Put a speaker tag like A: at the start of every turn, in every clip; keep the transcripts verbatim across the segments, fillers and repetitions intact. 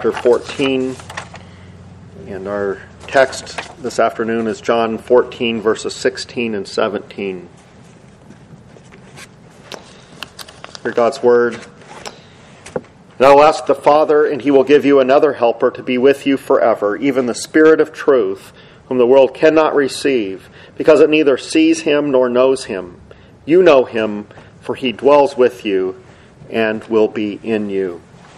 A: chapter fourteen, and our text this afternoon is John fourteen, verses sixteen and seventeen. Hear God's word. And I will ask the Father, and he will give you another helper to be with you forever, even the Spirit of truth, whom the world cannot receive, because it neither sees him nor knows him. You know him, for he dwells with you and will be in you.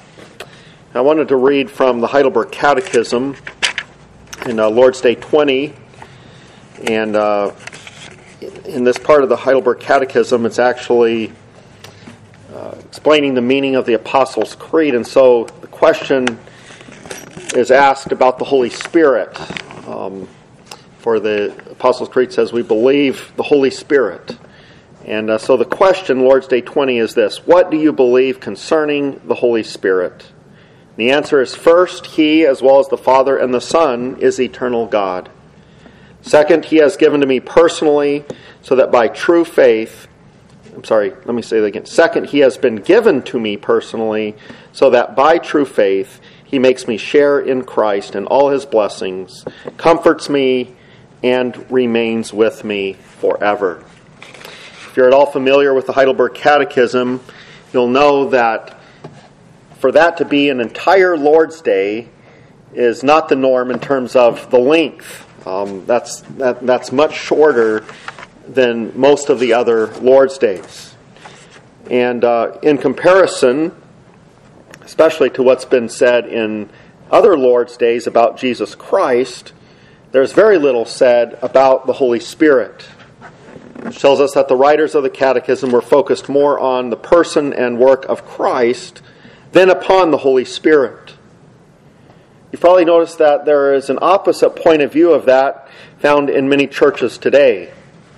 A: I wanted to read from the Heidelberg Catechism in uh, Lord's Day twenty. And uh, in this part of the Heidelberg Catechism, it's actually uh, explaining the meaning of the Apostles' Creed. And so the question is asked about the Holy Spirit. Um, for the Apostles' Creed says, we believe the Holy Spirit. And uh, so the question, Lord's Day twenty, is this: what do you believe concerning the Holy Spirit? The answer is, first, he, as well as the Father and the Son, is eternal God. Second, he has given to me personally, so that by true faith, I'm sorry, let me say that again. Second, he has been given to me personally, so that by true faith, he makes me share in Christ and all his blessings, comforts me, and remains with me forever. If you're at all familiar with the Heidelberg Catechism, you'll know that for that to be an entire Lord's Day is not the norm in terms of the length. Um, that's that, that's much shorter than most of the other Lord's Days. And uh, in comparison, especially to what's been said in other Lord's Days about Jesus Christ, there's very little said about the Holy Spirit. Which tells us that the writers of the Catechism were focused more on the person and work of Christ than upon the Holy Spirit. You've probably noticed that there is an opposite point of view of that found in many churches today.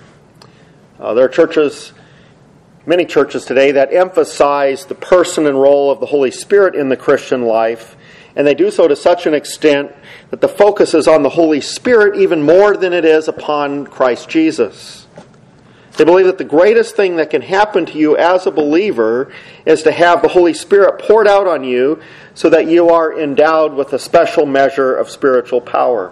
A: Uh, there are churches, many churches today, that emphasize the person and role of the Holy Spirit in the Christian life, and they do so to such an extent that the focus is on the Holy Spirit even more than it is upon Christ Jesus. They believe that the greatest thing that can happen to you as a believer is to have the Holy Spirit poured out on you so that you are endowed with a special measure of spiritual power.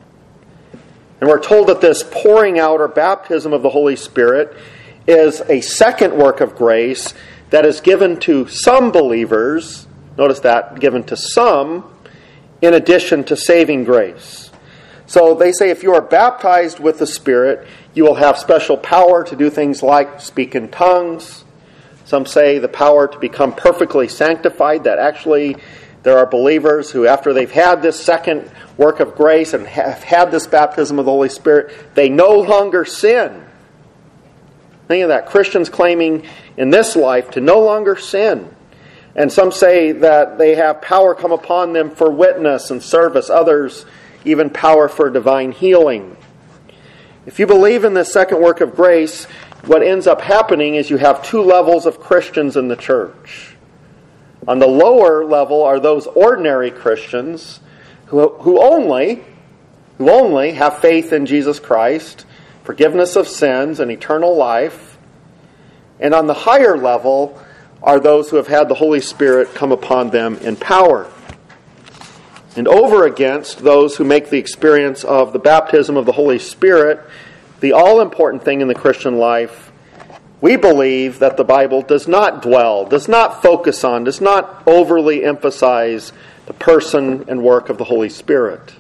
A: And we're told that this pouring out or baptism of the Holy Spirit is a second work of grace that is given to some believers, notice that, given to some, in addition to saving grace. So they say if you are baptized with the Spirit, you will have special power to do things like speak in tongues. Some say the power to become perfectly sanctified, that actually there are believers who, after they've had this second work of grace and have had this baptism of the Holy Spirit, they no longer sin. Think of that. Christians claiming in this life to no longer sin. And some say that they have power come upon them for witness and service. Others even power for divine healing. If you believe in this second work of grace, what ends up happening is you have two levels of Christians in the church. On the lower level are those ordinary Christians who, who only, who only have faith in Jesus Christ, forgiveness of sins, and eternal life. And on the higher level are those who have had the Holy Spirit come upon them in power. And over against those who make the experience of the baptism of the Holy Spirit the all-important thing in the Christian life, we believe that the Bible does not dwell, does not focus on, does not overly emphasize the person and work of the Holy Spirit.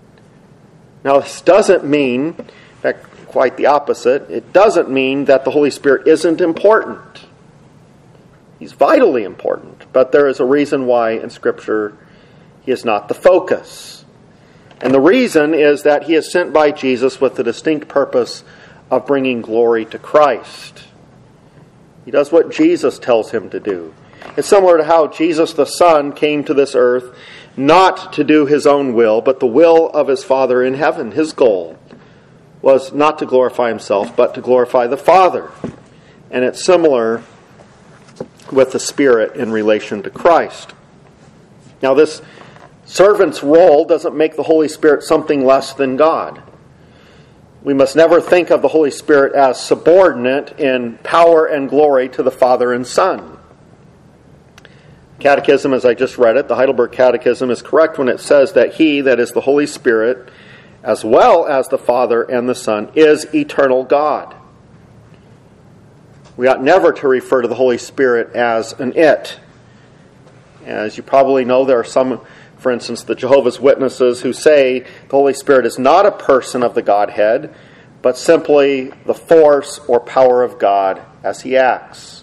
A: Now, this doesn't mean, in fact, quite the opposite, it doesn't mean that the Holy Spirit isn't important. He's vitally important, but there is a reason why in Scripture he is not the focus. And the reason is that he is sent by Jesus with the distinct purpose of bringing glory to Christ. He does what Jesus tells him to do. It's similar to how Jesus the Son came to this earth not to do his own will, but the will of his Father in heaven. His goal was not to glorify himself, but to glorify the Father. And it's similar with the Spirit in relation to Christ. Now, this servant's role doesn't make the Holy Spirit something less than God. We must never think of the Holy Spirit as subordinate in power and glory to the Father and Son. Catechism, as I just read it, the Heidelberg Catechism, is correct when it says that He, that is the Holy Spirit, as well as the Father and the Son, is eternal God. We ought never to refer to the Holy Spirit as an it. As you probably know, there are some, for instance, the Jehovah's Witnesses, who say the Holy Spirit is not a person of the Godhead, but simply the force or power of God as He acts.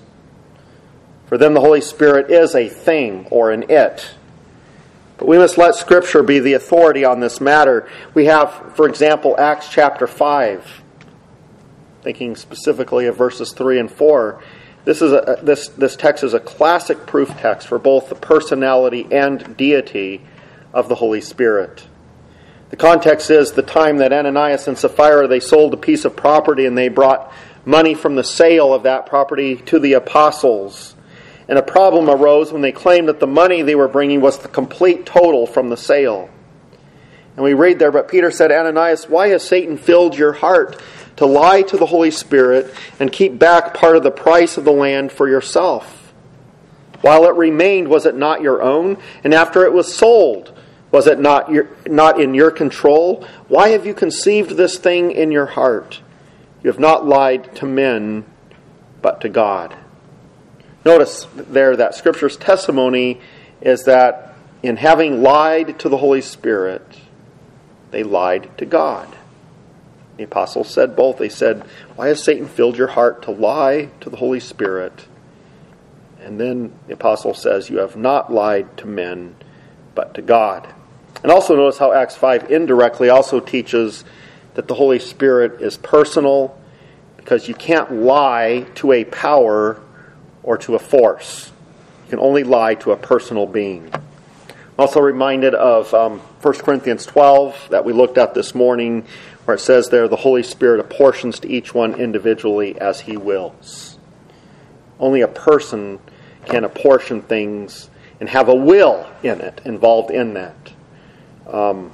A: For them, the Holy Spirit is a thing or an it. But we must let Scripture be the authority on this matter. We have, for example, Acts chapter five, thinking specifically of verses three and four. This is a, this this text is a classic proof text for both the personality and deity of the Holy Spirit. The context is the time that Ananias and Sapphira, they sold a piece of property and they brought money from the sale of that property to the apostles. And a problem arose when they claimed that the money they were bringing was the complete total from the sale. And we read there, but Peter said, Ananias, why has Satan filled your heart to lie to the Holy Spirit and keep back part of the price of the land for yourself? While it remained, was it not your own? And after it was sold, was it not your, not in your control? Why have you conceived this thing in your heart? You have not lied to men, but to God. Notice there that Scripture's testimony is that in having lied to the Holy Spirit, they lied to God. The apostles said both. They said, why has Satan filled your heart to lie to the Holy Spirit? And then the apostle says, you have not lied to men, but to God. And also notice how Acts five indirectly also teaches that the Holy Spirit is personal, because you can't lie to a power or to a force. You can only lie to a personal being. I'm also reminded of um, First Corinthians twelve that we looked at this morning, where it says there, the Holy Spirit apportions to each one individually as He wills. Only a person can apportion things and have a will in it, involved in that. Um,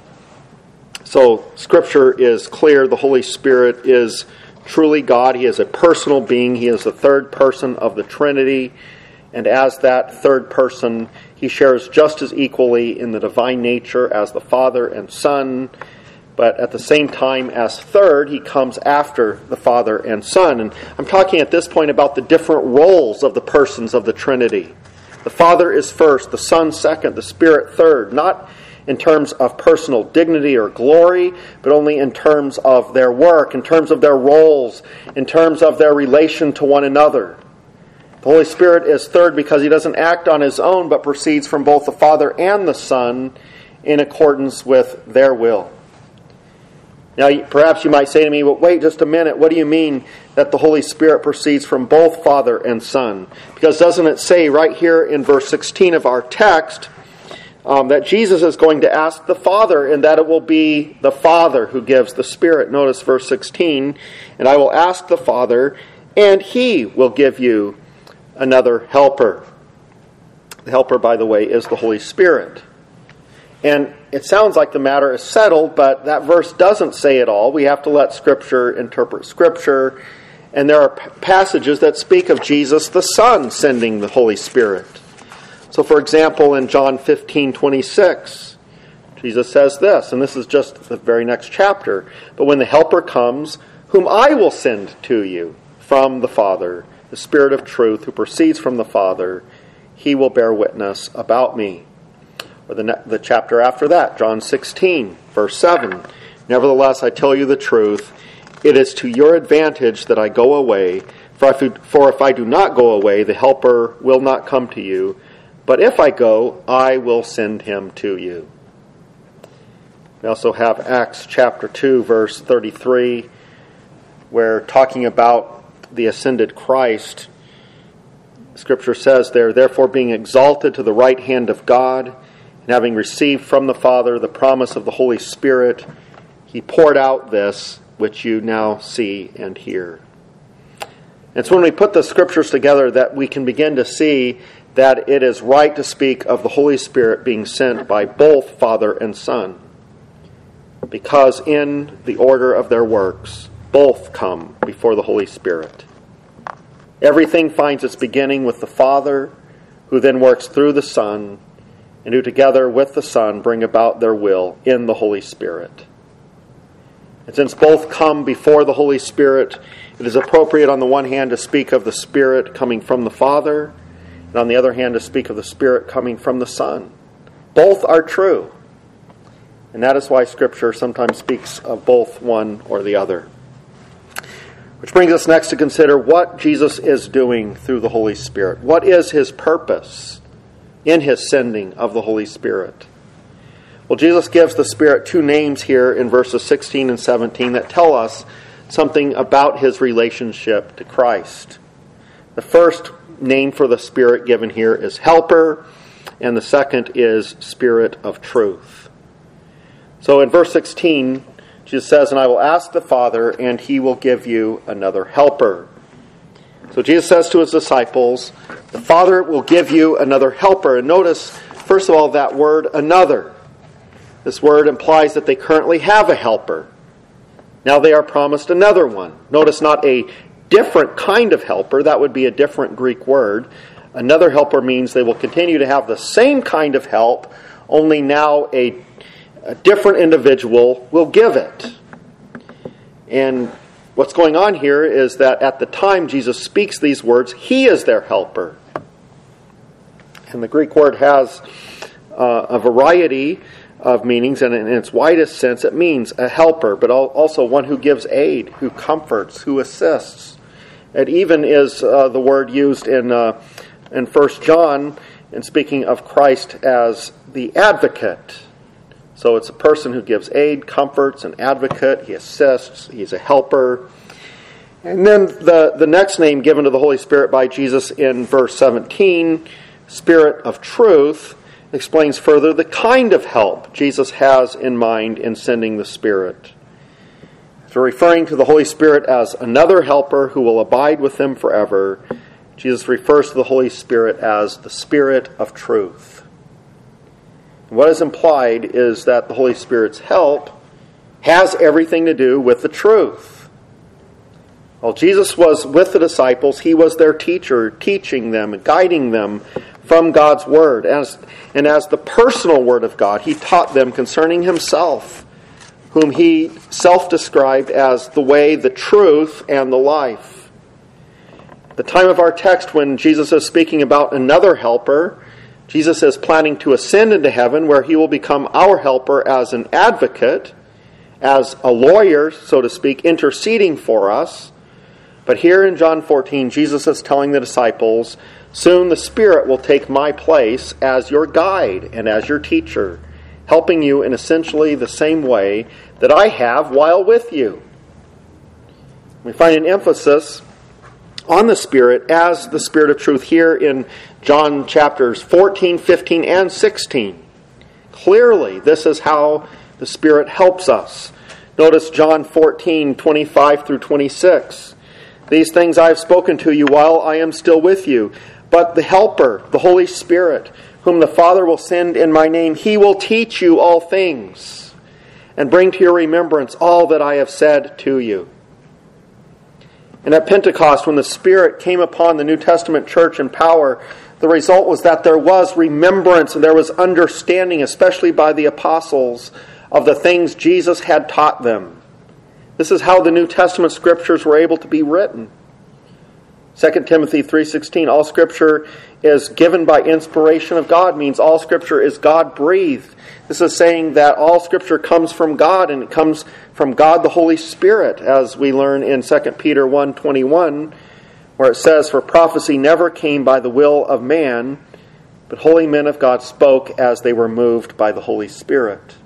A: so Scripture is clear. The Holy Spirit is truly God. He is a personal being. He is the third person of the Trinity. And as that third person, He shares just as equally in the divine nature as the Father and Son. But at the same time, as third, He comes after the Father and Son. And I'm talking at this point about the different roles of the persons of the Trinity. The Father is first, the Son second, the Spirit third. Not in terms of personal dignity or glory, but only in terms of their work, in terms of their roles, in terms of their relation to one another. The Holy Spirit is third because He doesn't act on His own, but proceeds from both the Father and the Son in accordance with their will. Now, perhaps you might say to me, well, wait just a minute, what do you mean that the Holy Spirit proceeds from both Father and Son? Because doesn't it say right here in verse sixteen of our text, Um, that Jesus is going to ask the Father, and that it will be the Father who gives the Spirit. Notice verse sixteen, and I will ask the Father, and He will give you another helper. The helper, by the way, is the Holy Spirit. And it sounds like the matter is settled, but that verse doesn't say it all. We have to let Scripture interpret Scripture. And there are passages that speak of Jesus the Son sending the Holy Spirit. So, for example, in John fifteen twenty-six, Jesus says this, and this is just the very next chapter, but when the Helper comes, whom I will send to you from the Father, the Spirit of truth who proceeds from the Father, He will bear witness about me. Or the, the chapter after that, John sixteen, verse seven, nevertheless, I tell you the truth, it is to your advantage that I go away, for if, for if I do not go away, the Helper will not come to you, but if I go, I will send Him to you. We also have Acts chapter two, verse thirty-three, where talking about the ascended Christ, Scripture says there, therefore being exalted to the right hand of God, and having received from the Father the promise of the Holy Spirit, He poured out this which you now see and hear. And so when we put the Scriptures together, that we can begin to see that it is right to speak of the Holy Spirit being sent by both Father and Son, because in the order of their works, both come before the Holy Spirit. Everything finds its beginning with the Father, who who then works through the Son, and who together with the Son bring about their will in the Holy Spirit. And since both come before the Holy Spirit, it is appropriate on the one hand to speak of the Spirit coming from the Father, and on the other hand to speak of the Spirit coming from the Son. Both are true. And that is why Scripture sometimes speaks of both one or the other. Which brings us next to consider what Jesus is doing through the Holy Spirit. What is his purpose in his sending of the Holy Spirit? Well, Jesus gives the Spirit two names here in verses sixteen and seventeen that tell us something about his relationship to Christ. The first name for the Spirit given here is Helper, and the second is Spirit of Truth. So in verse sixteen, Jesus says, "And I will ask the Father, and he will give you another helper." So Jesus says to his disciples, the Father will give you another helper. And notice, first of all, that word, another. This word implies that they currently have a helper. Now they are promised another one. Notice not a different kind of helper. That would be a different Greek word. Another helper means they will continue to have the same kind of help, only now a, a different individual will give it. And what's going on here is that at the time Jesus speaks these words, he is their helper. And the Greek word has uh, a variety of meanings, and in its widest sense it means a helper, but also one who gives aid, who comforts, who assists. It even is uh, the word used in uh, in First John in speaking of Christ as the advocate. So it's a person who gives aid, comforts, an advocate, he assists, he's a helper. And then the, the next name given to the Holy Spirit by Jesus in verse seventeen, Spirit of Truth, explains further the kind of help Jesus has in mind in sending the Spirit. So referring to the Holy Spirit as another helper who will abide with them forever, Jesus refers to the Holy Spirit as the Spirit of Truth. And what is implied is that the Holy Spirit's help has everything to do with the truth. While Jesus was with the disciples, he was their teacher, teaching them, guiding them from God's Word. As, and as the personal Word of God, he taught them concerning himself, whom he self-described as the way, the truth, and the life. At the time of our text, when Jesus is speaking about another helper, Jesus is planning to ascend into heaven, where he will become our helper as an advocate, as a lawyer, so to speak, interceding for us. But here in John fourteen, Jesus is telling the disciples, soon the Spirit will take my place as your guide and as your teacher, helping you in essentially the same way that I have while with you. We find an emphasis on the Spirit as the Spirit of truth here in John chapters fourteen, fifteen, and sixteen. Clearly, this is how the Spirit helps us. Notice John fourteen, twenty-five through twenty-six. These things I have spoken to you while I am still with you. But the Helper, the Holy Spirit, whom the Father will send in my name, he will teach you all things and bring to your remembrance all that I have said to you. And at Pentecost, when the Spirit came upon the New Testament church in power, the result was that there was remembrance and there was understanding, especially by the apostles, of the things Jesus had taught them. This is how the New Testament scriptures were able to be written. Second Timothy three sixteen, all Scripture is given by inspiration of God, means all Scripture is God-breathed. This is saying that all Scripture comes from God, and it comes from God the Holy Spirit, as we learn in Second Peter one twenty-one, where it says, for prophecy never came by the will of man, but holy men of God spoke as they were moved by the Holy Spirit.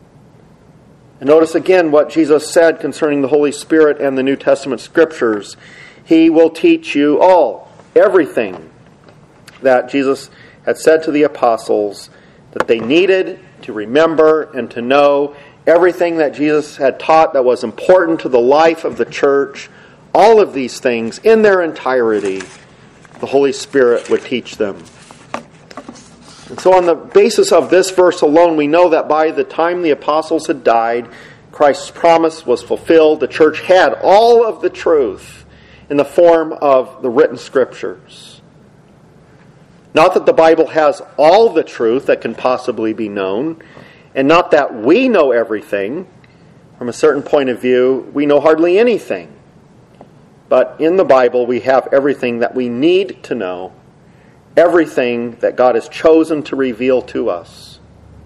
A: And notice again what Jesus said concerning the Holy Spirit and the New Testament Scriptures. He will teach you all, everything that Jesus had said to the apostles that they needed to remember and to know. Everything that Jesus had taught that was important to the life of the church, all of these things in their entirety, the Holy Spirit would teach them. And so on the basis of this verse alone, we know that by the time the apostles had died, Christ's promise was fulfilled. The church had all of the truth in the form of the written Scriptures. Not that the Bible has all the truth that can possibly be known, and not that we know everything. From a certain point of view, we know hardly anything. But in the Bible, we have everything that we need to know, everything that God has chosen to reveal to us.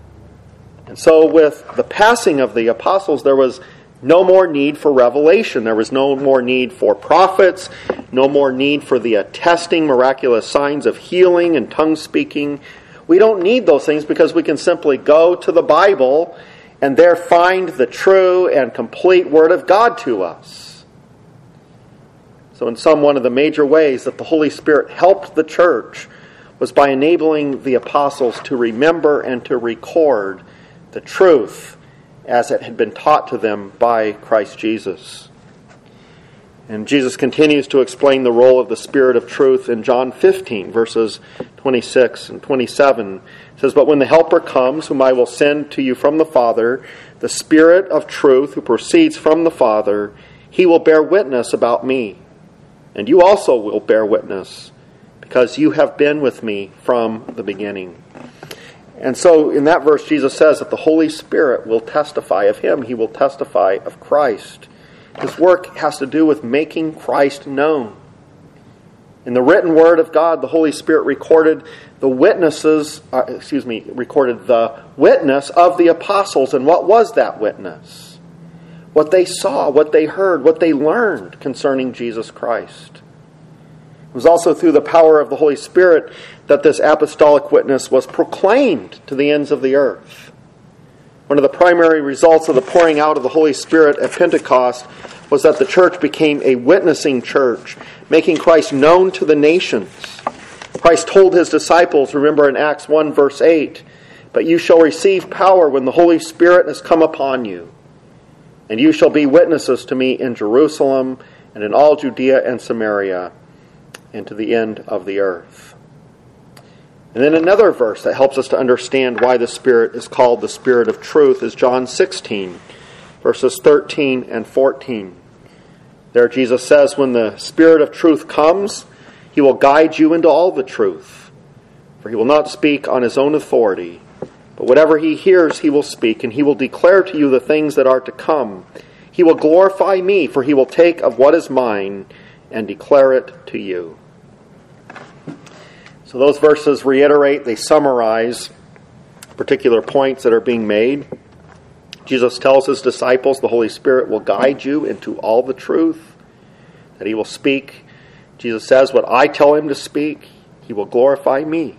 A: And so with the passing of the apostles, there was no more need for revelation. There was no more need for prophets, no more need for the attesting miraculous signs of healing and tongue speaking. We don't need those things because we can simply go to the Bible and there find the true and complete Word of God to us. So in some one of the major ways that the Holy Spirit helped the church was by enabling the apostles to remember and to record the truth as it had been taught to them by Christ Jesus. And Jesus continues to explain the role of the Spirit of truth in John fifteen, verses twenty-six and twenty-seven. It says, "But when the Helper comes, whom I will send to you from the Father, the Spirit of truth who proceeds from the Father, he will bear witness about me. And you also will bear witness, because you have been with me from the beginning." And so in that verse, Jesus says that the Holy Spirit will testify of him. He will testify of Christ. His work has to do with making Christ known. In the written Word of God, the Holy Spirit recorded the witnesses, uh, excuse me, recorded the witness of the apostles. And what was that witness? What they saw, what they heard, what they learned concerning Jesus Christ. It was also through the power of the Holy Spirit that this apostolic witness was proclaimed to the ends of the earth. One of the primary results of the pouring out of the Holy Spirit at Pentecost was that the church became a witnessing church, making Christ known to the nations. Christ told his disciples, remember in Acts one verse eight, "But you shall receive power when the Holy Spirit has come upon you, and you shall be witnesses to me in Jerusalem and in all Judea and Samaria and to the end of the earth." And then another verse that helps us to understand why the Spirit is called the Spirit of truth is John sixteen, verses thirteen and fourteen. There Jesus says, "When the Spirit of truth comes, he will guide you into all the truth. For he will not speak on his own authority, but whatever he hears he will speak, and he will declare to you the things that are to come. He will glorify me, for he will take of what is mine and declare it to you." So those verses reiterate, they summarize particular points that are being made. Jesus tells his disciples the Holy Spirit will guide you into all the truth, that he will speak. Jesus says, what I tell him to speak, he will glorify me.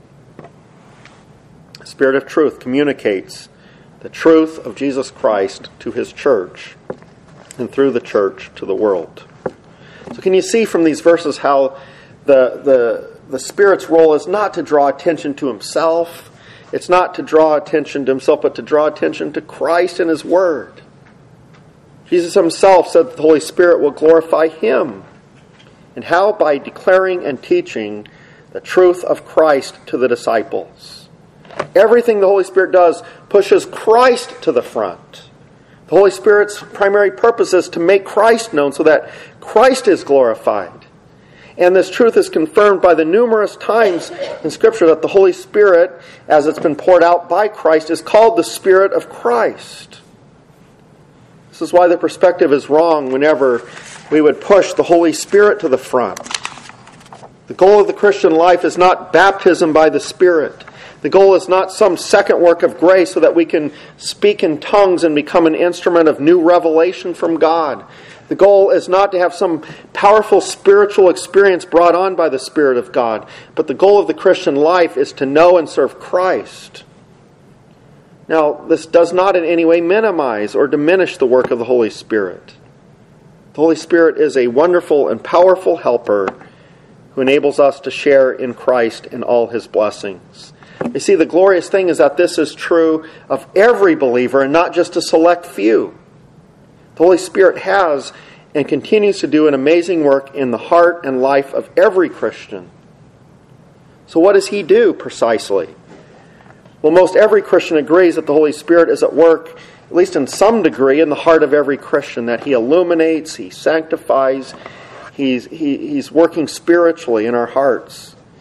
A: The Spirit of truth communicates the truth of Jesus Christ to his church, and through the church to the world. So can you see from these verses how the the The Spirit's role is not to draw attention to himself. It's not to draw attention to himself, but to draw attention to Christ and his Word. Jesus himself said that the Holy Spirit will glorify him. And how? By declaring and teaching the truth of Christ to the disciples. Everything the Holy Spirit does pushes Christ to the front. The Holy Spirit's primary purpose is to make Christ known so that Christ is glorified. And this truth is confirmed by the numerous times in Scripture that the Holy Spirit, as it's been poured out by Christ, is called the Spirit of Christ. This is why the perspective is wrong whenever we would push the Holy Spirit to the front. The goal of the Christian life is not baptism by the Spirit. The goal is not some second work of grace so that we can speak in tongues and become an instrument of new revelation from God. The goal is not to have some powerful spiritual experience brought on by the Spirit of God, but the goal of the Christian life is to know and serve Christ. Now, this does not in any way minimize or diminish the work of the Holy Spirit. The Holy Spirit is a wonderful and powerful helper who enables us to share in Christ in all his blessings. You see, the glorious thing is that this is true of every believer and not just a select few. The Holy Spirit has and continues to do an amazing work in the heart and life of every Christian. So what does he do precisely? Well, most every Christian agrees that the Holy Spirit is at work, at least in some degree, in the heart of every Christian, that he illuminates, he sanctifies, he's, he, he's working spiritually in our hearts.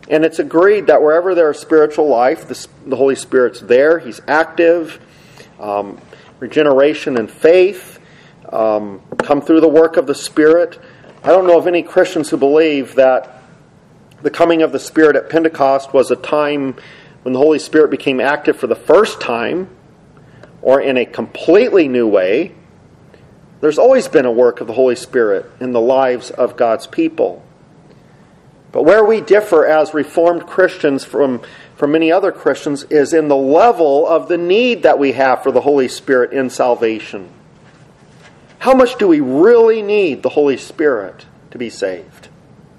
A: And it's agreed that wherever there is spiritual life, the, the Holy Spirit's there. He's active. Um, regeneration and faith um, come through the work of the Spirit. I don't know of any Christians who believe that the coming of the Spirit at Pentecost was a time when the Holy Spirit became active for the first time, or in a completely new way. There's always been a work of the Holy Spirit in the lives of God's people. But where we differ as Reformed Christians from, from many other Christians is in the level of the need that we have for the Holy Spirit in salvation. How much do we really need the Holy Spirit to be saved?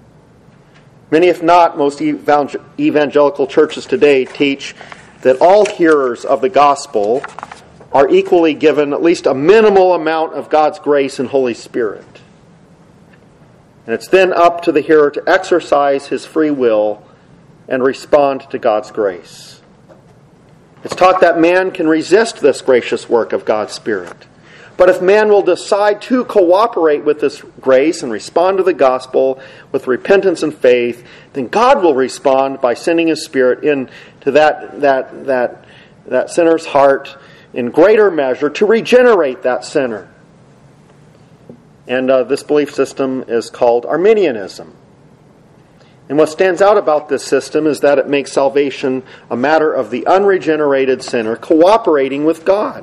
A: Many, if not most, evangelical churches today teach that all hearers of the gospel are equally given at least a minimal amount of God's grace and Holy Spirit. And it's then up to the hearer to exercise his free will and respond to God's grace. It's taught that man can resist this gracious work of God's Spirit. But if man will decide to cooperate with this grace and respond to the gospel with repentance and faith, then God will respond by sending His Spirit into that, that, that, that sinner's heart in greater measure to regenerate that sinner. And uh, this belief system is called Arminianism. And what stands out about this system is that it makes salvation a matter of the unregenerated sinner cooperating with God.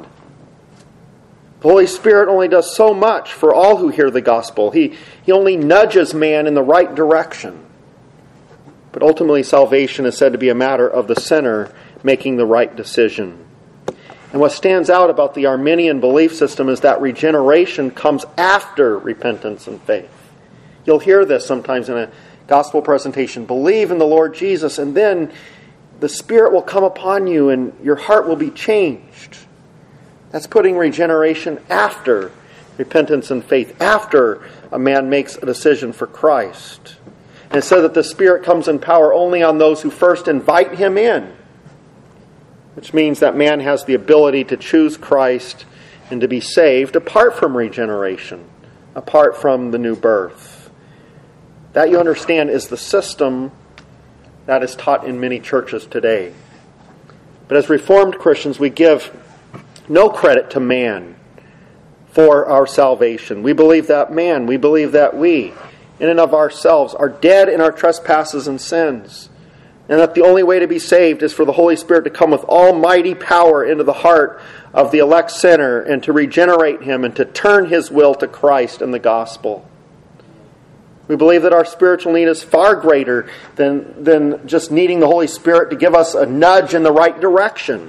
A: The Holy Spirit only does so much for all who hear the gospel. He, he only nudges man in the right direction. But ultimately, salvation is said to be a matter of the sinner making the right decision. And what stands out about the Arminian belief system is that regeneration comes after repentance and faith. You'll hear this sometimes in a gospel presentation. Believe in the Lord Jesus, and then the Spirit will come upon you and your heart will be changed. That's putting regeneration after repentance and faith, after a man makes a decision for Christ. And it says that the Spirit comes in power only on those who first invite Him in, which means that man has the ability to choose Christ and to be saved apart from regeneration, apart from the new birth. That, you understand, is the system that is taught in many churches today. But as Reformed Christians, we give no credit to man for our salvation. We believe that man, we believe that we, in and of ourselves, are dead in our trespasses and sins, and that the only way to be saved is for the Holy Spirit to come with almighty power into the heart of the elect sinner and to regenerate him and to turn his will to Christ and the gospel. We believe that our spiritual need is far greater than, than just needing the Holy Spirit to give us a nudge in the right direction.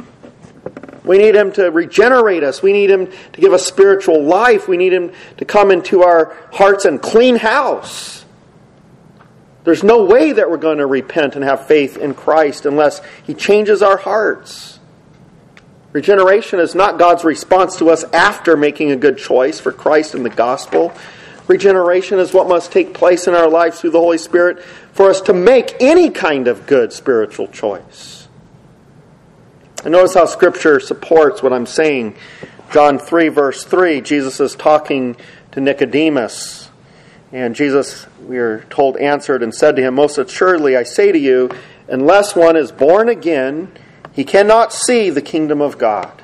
A: We need Him to regenerate us. We need Him to give us spiritual life. We need Him to come into our hearts and clean house. There's no way that we're going to repent and have faith in Christ unless He changes our hearts. Regeneration is not God's response to us after making a good choice for Christ and the gospel. Regeneration is what must take place in our lives through the Holy Spirit for us to make any kind of good spiritual choice. And notice how Scripture supports what I'm saying. John three, verse three, Jesus is talking to Nicodemus. And Jesus, we are told, answered and said to him, "Most assuredly, I say to you, unless one is born again, he cannot see the kingdom of God."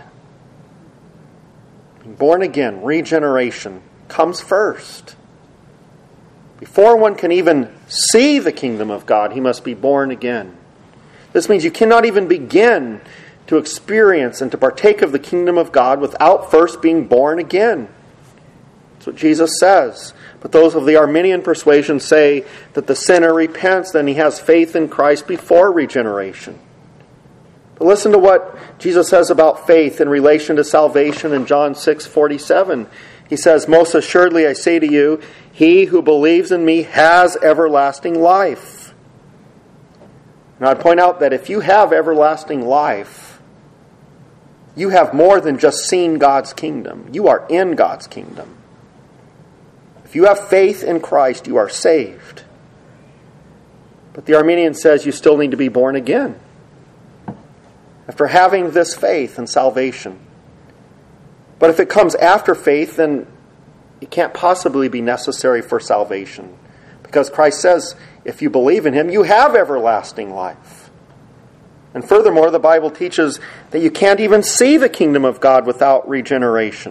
A: Born again, regeneration, comes first. Before one can even see the kingdom of God, he must be born again. This means you cannot even begin to experience and to partake of the kingdom of God without first being born again. That's what Jesus says. But those of the Arminian persuasion say that the sinner repents, then he has faith in Christ before regeneration. But listen to what Jesus says about faith in relation to salvation in John six forty-seven. He says, "Most assuredly I say to you, he who believes in me has everlasting life." Now I'd point out that if you have everlasting life, you have more than just seen God's kingdom. You are in God's kingdom. If you have faith in Christ, you are saved. But the Arminian says you still need to be born again after having this faith and salvation. But if it comes after faith, then it can't possibly be necessary for salvation. Because Christ says, if you believe in him, you have everlasting life. And furthermore, the Bible teaches that you can't even see the kingdom of God without regeneration.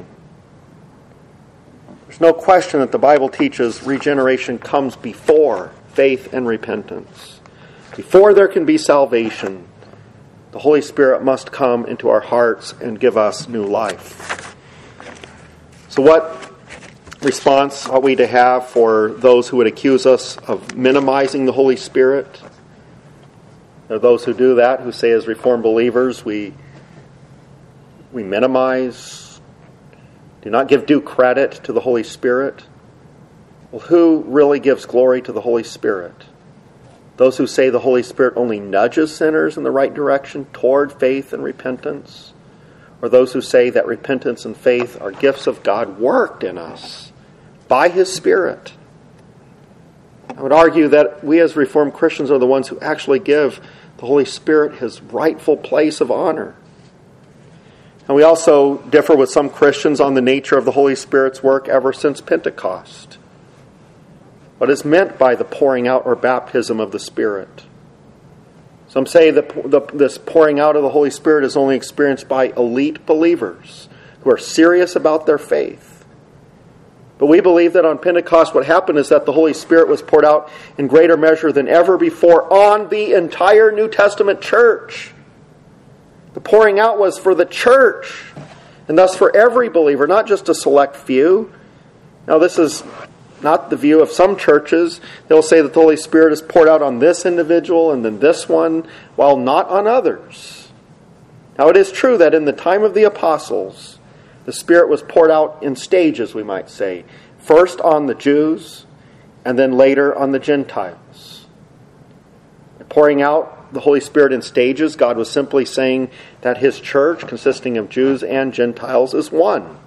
A: There's no question that the Bible teaches regeneration comes before faith and repentance. Before there can be salvation, the Holy Spirit must come into our hearts and give us new life. So what response ought we to have for those who would accuse us of minimizing the Holy Spirit? There are those who do that, who say as Reformed believers, we, we minimize, do not give due credit to the Holy Spirit. Well, who really gives glory to the Holy Spirit? Those who say the Holy Spirit only nudges sinners in the right direction toward faith and repentance? Or those who say that repentance and faith are gifts of God worked in us by His Spirit? I would argue that we as Reformed Christians are the ones who actually give the Holy Spirit His rightful place of honor. And we also differ with some Christians on the nature of the Holy Spirit's work ever since Pentecost. What is meant by the pouring out or baptism of the Spirit? Some say that the, this pouring out of the Holy Spirit is only experienced by elite believers who are serious about their faith. But we believe that on Pentecost what happened is that the Holy Spirit was poured out in greater measure than ever before on the entire New Testament church. The pouring out was for the church, and thus for every believer, not just a select few. Now this is not the view of some churches. They'll say that the Holy Spirit is poured out on this individual and then this one, while not on others. Now it is true that in the time of the apostles, the Spirit was poured out in stages, we might say. First on the Jews, and then later on the Gentiles. Pouring out the Holy Spirit in stages, God was simply saying that His church, consisting of Jews and Gentiles, is one.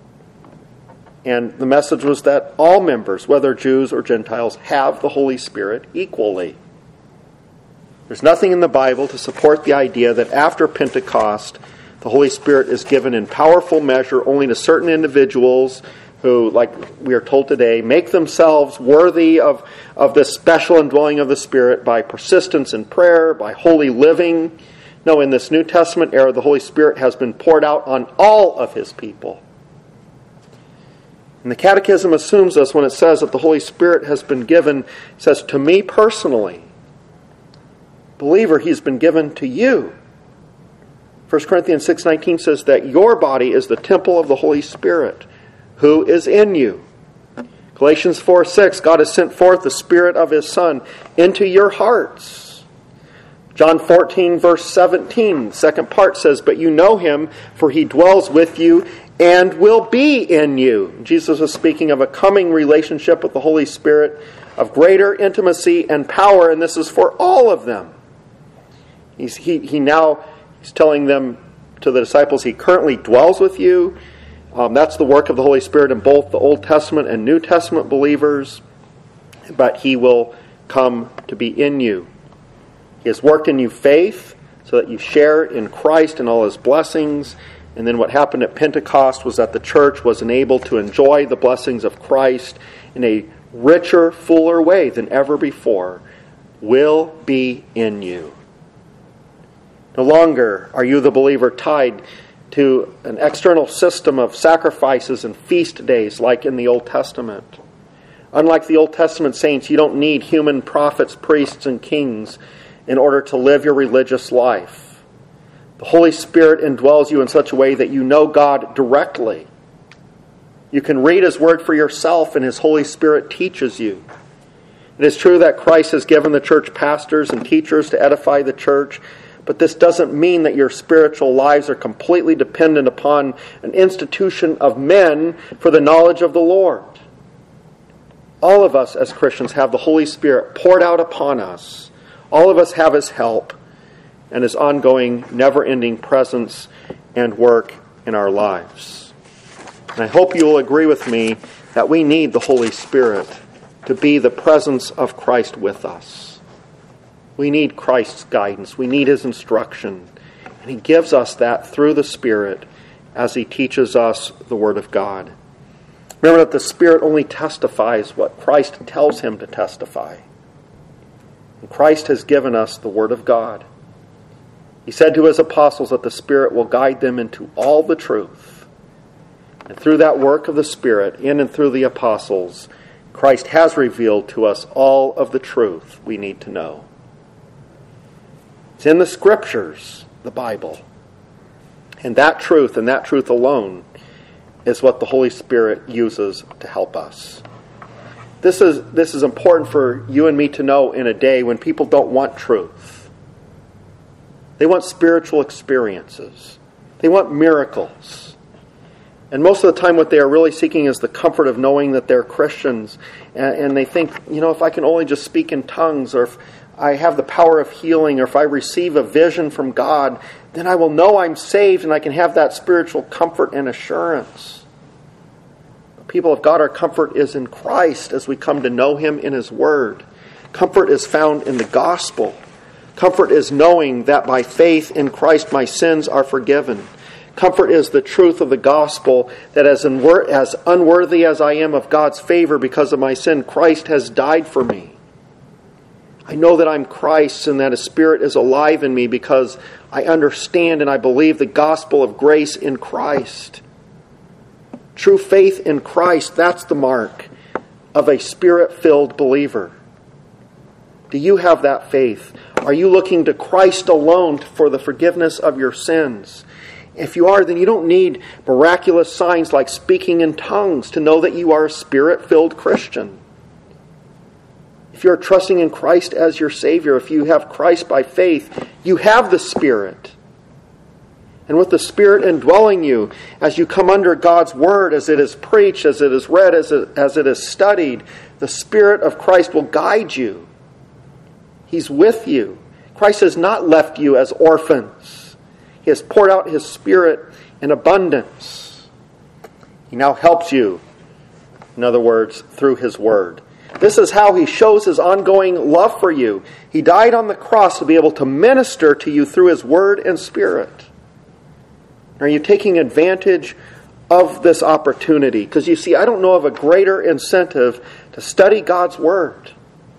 A: And the message was that all members, whether Jews or Gentiles, have the Holy Spirit equally. There's nothing in the Bible to support the idea that after Pentecost, the Holy Spirit is given in powerful measure only to certain individuals who, like we are told today, make themselves worthy of, of this special indwelling of the Spirit by persistence in prayer, by holy living. No, in this New Testament era, the Holy Spirit has been poured out on all of His people. And the Catechism assumes this when it says that the Holy Spirit has been given, it says, to me personally. Believer, He's been given to you. First Corinthians six nineteen says that your body is the temple of the Holy Spirit, who is in you. Galatians four six, God has sent forth the Spirit of His Son into your hearts. John fourteen verse seventeen, second part says, but you know Him, for He dwells with you and will be in you. Jesus is speaking of a coming relationship with the Holy Spirit of greater intimacy and power, and this is for all of them. He's, he, he now he's telling them, to the disciples, He currently dwells with you. Um, that's the work of the Holy Spirit in both the Old Testament and New Testament believers, but He will come to be in you. He has worked in you faith so that you share in Christ and all His blessings. And then what happened at Pentecost was that the church was enabled to enjoy the blessings of Christ in a richer, fuller way than ever before. Will be in you. No longer are you, the believer, tied to an external system of sacrifices and feast days like in the Old Testament. Unlike the Old Testament saints, you don't need human prophets, priests, and kings in order to live your religious life. The Holy Spirit indwells you in such a way that you know God directly. You can read His Word for yourself, and His Holy Spirit teaches you. It is true that Christ has given the church pastors and teachers to edify the church, but this doesn't mean that your spiritual lives are completely dependent upon an institution of men for the knowledge of the Lord. All of us as Christians have the Holy Spirit poured out upon us. All of us have His help and His ongoing, never-ending presence and work in our lives. And I hope you will agree with me that we need the Holy Spirit to be the presence of Christ with us. We need Christ's guidance. We need His instruction. And He gives us that through the Spirit as He teaches us the Word of God. Remember that the Spirit only testifies what Christ tells him to testify. And Christ has given us the Word of God. He said to his apostles that the Spirit will guide them into all the truth. And through that work of the Spirit, in and through the apostles, Christ has revealed to us all of the truth we need to know. It's in the Scriptures, the Bible. And that truth, and that truth alone, is what the Holy Spirit uses to help us. This is, this is important for you and me to know in a day when people don't want truth. They want spiritual experiences. They want miracles. And most of the time what they are really seeking is the comfort of knowing that they're Christians. And, and they think, you know, if I can only just speak in tongues, or if I have the power of healing, or if I receive a vision from God, then I will know I'm saved and I can have that spiritual comfort and assurance. The people of God, our comfort is in Christ as we come to know Him in His Word. Comfort is found in the gospel. Comfort is knowing that by faith in Christ my sins are forgiven. Comfort is the truth of the gospel that as, unwor- as unworthy as I am of God's favor because of my sin, Christ has died for me. I know that I'm Christ's and that His Spirit is alive in me because I understand and I believe the gospel of grace in Christ. True faith in Christ, that's the mark of a Spirit-filled believer. Do you have that faith? Are you looking to Christ alone for the forgiveness of your sins? If you are, then you don't need miraculous signs like speaking in tongues to know that you are a Spirit-filled Christian. If you're trusting in Christ as your Savior, if you have Christ by faith, you have the Spirit. And with the Spirit indwelling you, as you come under God's Word, as it is preached, as it is read, as it, as it is studied, the Spirit of Christ will guide you. He's with you. Christ has not left you as orphans. He has poured out His Spirit in abundance. He now helps you, in other words, through His Word. This is how He shows His ongoing love for you. He died on the cross to be able to minister to you through His Word and Spirit. Are you taking advantage of this opportunity? Because you see, I don't know of a greater incentive to study God's Word.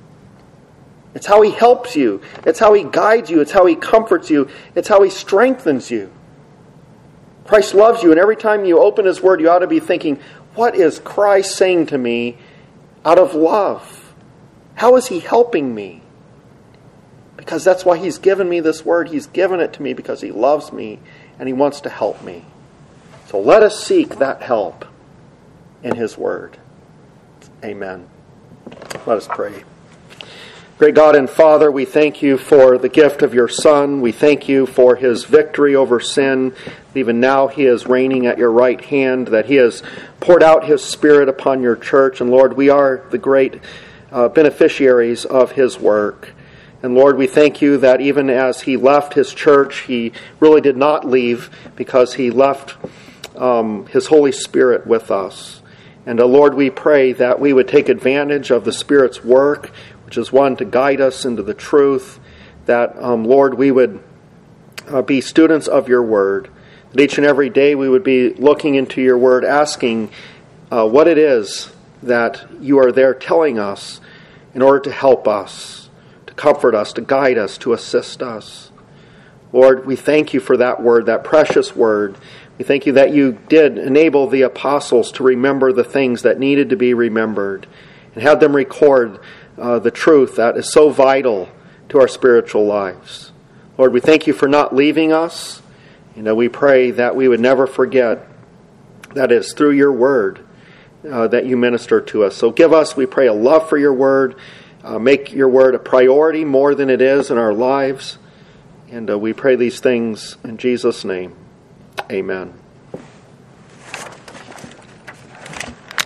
A: It's how He helps you. It's how He guides you. It's how He comforts you. It's how He strengthens you. Christ loves you, and every time you open His Word, you ought to be thinking, what is Christ saying to me out of love? How is He helping me? Because that's why He's given me this Word. He's given it to me because He loves me and He wants to help me. So let us seek that help in His Word. Amen. Let us pray. Great God and Father, we thank You for the gift of Your Son. We thank You for His victory over sin. Even now He is reigning at Your right hand, that He has poured out His Spirit upon Your church. And Lord, we are the great uh, beneficiaries of His work. And Lord, we thank You that even as He left His church, He really did not leave because He left um, His Holy Spirit with us. And uh, Lord, we pray that we would take advantage of the Spirit's work, which is one, to guide us into the truth, that, um, Lord, we would uh, be students of Your Word, that each and every day we would be looking into Your Word, asking uh, what it is that You are there telling us in order to help us, to comfort us, to guide us, to assist us. Lord, we thank You for that Word, that precious Word. We thank You that You did enable the apostles to remember the things that needed to be remembered and had them record Uh, the truth that is so vital to our spiritual lives. Lord, we thank You for not leaving us. You know, we pray that we would never forget that it's through Your Word uh, that You minister to us. So give us, we pray, a love for Your Word. Uh, make Your Word a priority more than it is in our lives. And uh, we pray these things in Jesus' name. Amen.